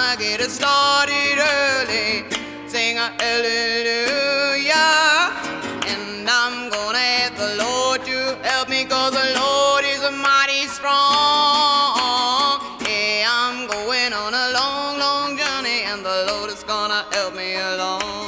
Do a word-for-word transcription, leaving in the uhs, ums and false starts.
gonna get it started early. Sing a hallelujah. And I'm gonna ask the Lord to help me, 'cause the Lord is mighty strong. Yeah, I'm going on a long, long journey, and the Lord is gonna help me along.